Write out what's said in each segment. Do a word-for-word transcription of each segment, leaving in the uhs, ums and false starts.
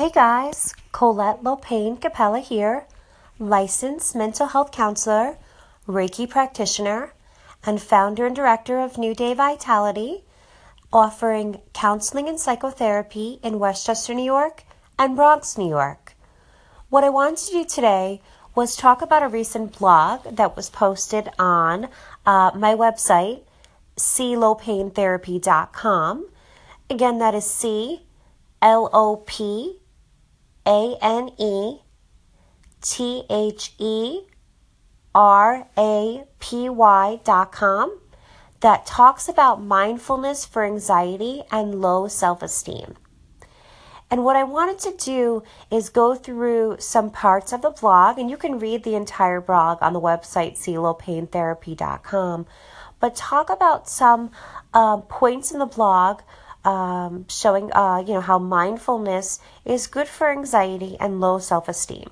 Hey guys, Colette Lopain Capella here, licensed mental health counselor, Reiki practitioner, and founder and director of New Day Vitality, offering counseling and psychotherapy in Westchester, New York and Bronx, New York. What I wanted to do today was talk about a recent blog that was posted on uh, my website, c lopain therapy dot com. Again, that is C L O P A N E T H E R A P Y dot com, that talks about mindfulness for anxiety and low self-esteem. And what I wanted to do is go through some parts of the blog, and you can read the entire blog on the website c lopain therapy dot com, but talk about some um, points in the blog Um, showing, uh, you know, how mindfulness is good for anxiety and low self-esteem.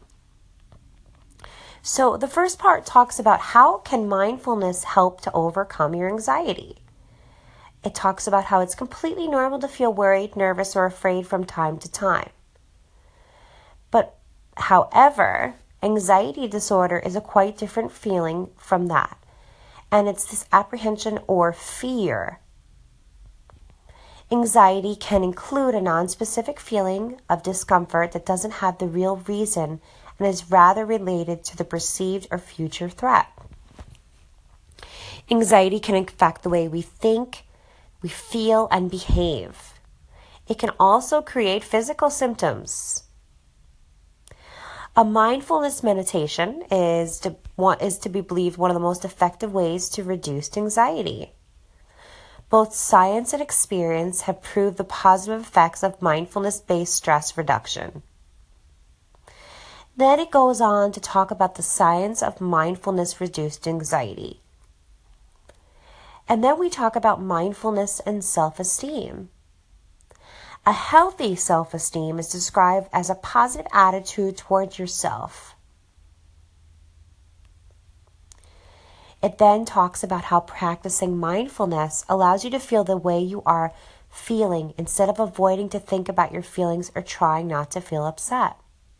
So the first part talks about how can mindfulness help to overcome your anxiety. It talks about how it's completely normal to feel worried, nervous, or afraid from time to time. But, however, anxiety disorder is a quite different feeling from that. And it's this apprehension or fear. Anxiety can include a nonspecific feeling of discomfort that doesn't have the real reason and is rather related to the perceived or future threat. Anxiety can affect the way we think, we feel, and behave. It can also create physical symptoms. A mindfulness meditation is to, is to be believed one of the most effective ways to reduce anxiety. Both science and experience have proved the positive effects of mindfulness-based stress reduction. Then it goes on to talk about the science of mindfulness-reduced anxiety. And then we talk about mindfulness and self-esteem. A healthy self-esteem is described as a positive attitude towards yourself. It then talks about how practicing mindfulness allows you to feel the way you are feeling instead of avoiding to think about your feelings or trying not to feel upset.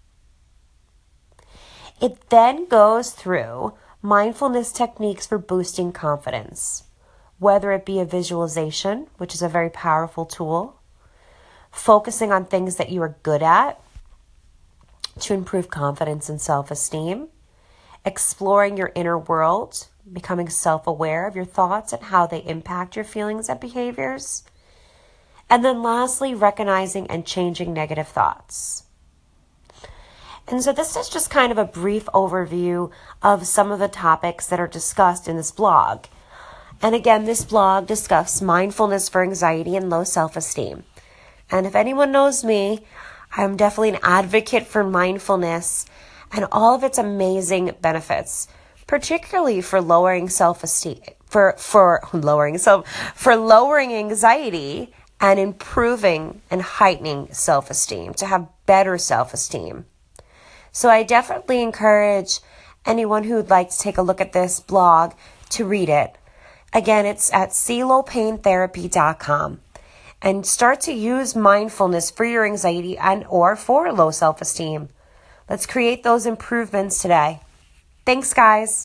It then goes through mindfulness techniques for boosting confidence, whether it be a visualization, which is a very powerful tool, focusing on things that you are good at to improve confidence and self-esteem, exploring your inner world, becoming self-aware of your thoughts and how they impact your feelings and behaviors. And then lastly, recognizing and changing negative thoughts. And so this is just kind of a brief overview of some of the topics that are discussed in this blog. And again, this blog discusses mindfulness for anxiety and low self-esteem. And if anyone knows me, I'm definitely an advocate for mindfulness and all of its amazing benefits, particularly for lowering self-esteem, for, for lowering self, for lowering anxiety and improving and heightening self-esteem, to have better self-esteem. So I definitely encourage anyone who would like to take a look at this blog to read it. Again, it's at c lopain therapy dot com. And start to use mindfulness for your anxiety and or for low self-esteem. Let's create those improvements today. Thanks, guys.